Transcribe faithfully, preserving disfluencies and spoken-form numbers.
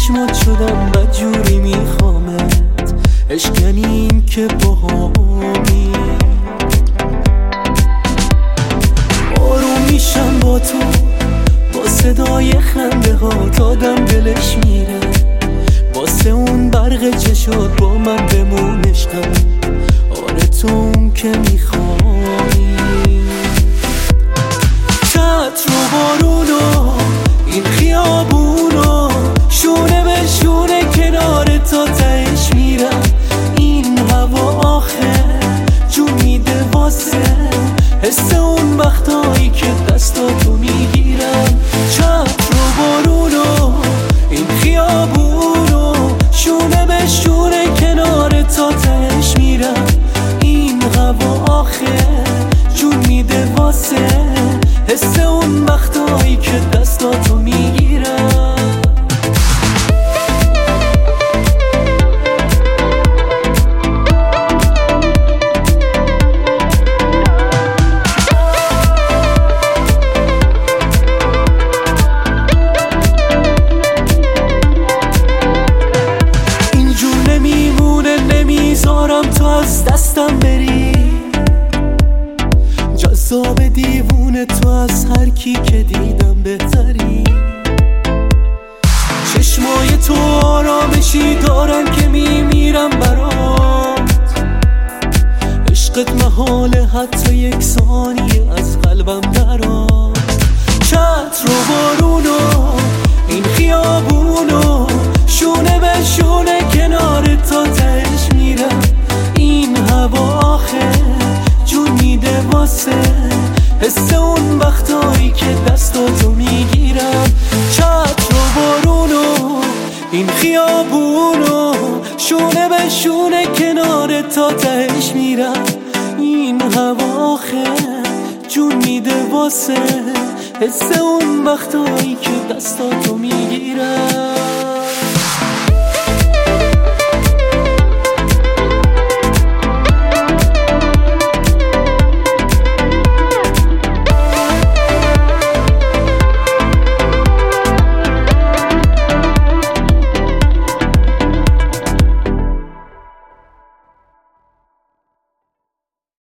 چشمات شدم بدجوری میخوامت. عشق یعنی این که باهامی، آروم میشم با تو، با صدای خنده ها آدم دلش میره. واسه اون برق چشات با من بمون عشقم، آره تو اون که میخوایی. چتر و بارونو این خیابونو شونه به شونه کنار تا تهش میرم. این هوا آخه جون میده واسه حس اون وقتایی که دستاتو میگیرم. چتر و بارونو این خیابونو شونه به شونه کنار تا تهش میرم. این هوا آخه جون میده واسه حس اون وقتایی که دستاتو میگیرم. اینجور نمیمونه، نمیذارم تو از دستم بری. جذاب دیوونه تو از هر کی که دیدم بهتری. چشمای تو آرامشی دارن که میمیرم برات. عشقت محاله حتی یک ثانیه از قلبم درات. چتر و بارونو این خیابونو شونه به شونه کنار تا تهش میرم. این هوا آخه جون میده واسه حس اون وقتایی که دستاتو میگیرم. چتر و بارونو این خیابونو شونه به شونه کنار تا تهش میرم. این هوا آخه جون میده واسه حس اون وقتایی که دستاتو میگیرم.